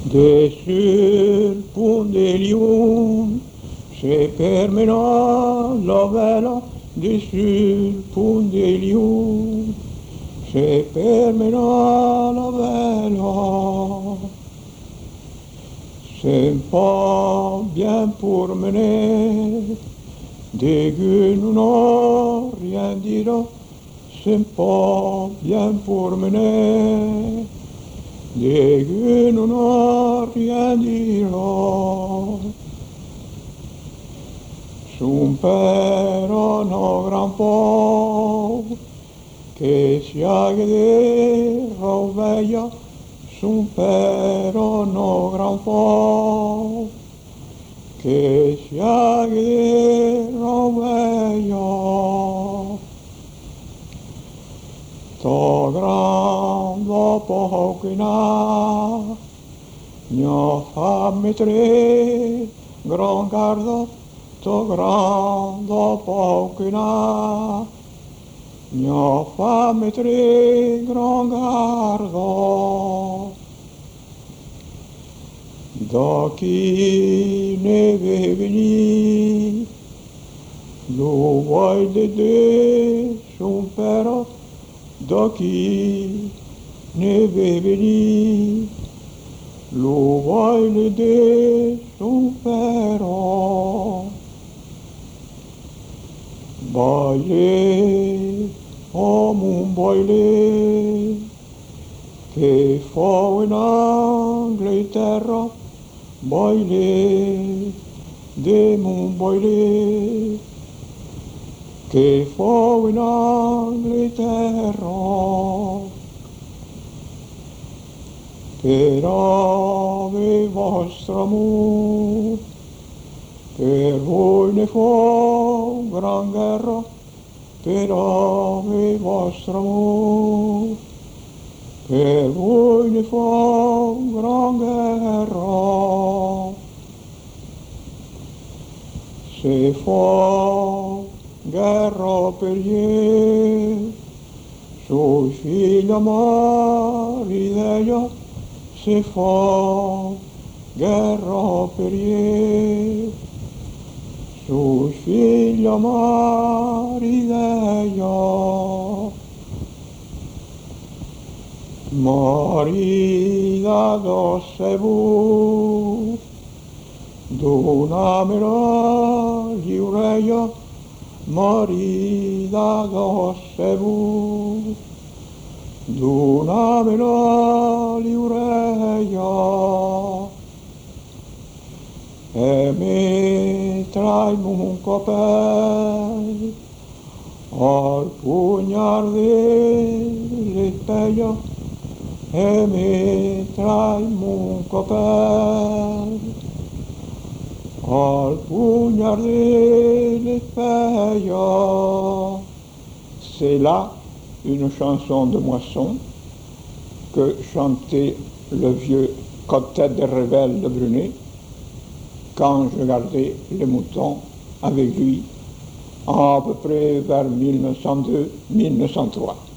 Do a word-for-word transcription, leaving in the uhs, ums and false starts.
De sul Pundelium se permena la vela, de sul Pundelium se permena la vela. C'est pas bien pour mener, des gueux nous n'ont rien dira, c'est pas bien pour mener, des gueux nous n'ont rien dira. Son père no grand-père, che si agde rovella, son père no grand-père, che si agde rovella. To grande pochina, mia femme tre, grand garde, to grande pochina, mia femme tre, grand garde. Da chi ne ve veni, lo vuoi de de son père, da chi ne ve veni, lo vuoi de de son père. Baile, oh mon baile, che fa in Angleterra, baile, de mon baile, che fa in Angleterra. Per ave vostro amor, per voi ne fa gran guerra, per ave vostro amor, per voi ne fa gran guerra. Se fa guerra per gli suoi figli amari d'ella, se fa guerra per gli suoi figli amari d'ella. Marida dosse vu, donamela liureia, marida dosse vu, donamela liureia. E metrai mon copain al poignarder les payas, et metrai mon copain al poignarder les payas. C'est là une chanson de moisson que chantait le vieux Cotte de Revel de Brunet quand je gardais les moutons avec lui à peu près vers mille neuf cent deux mille neuf cent trois.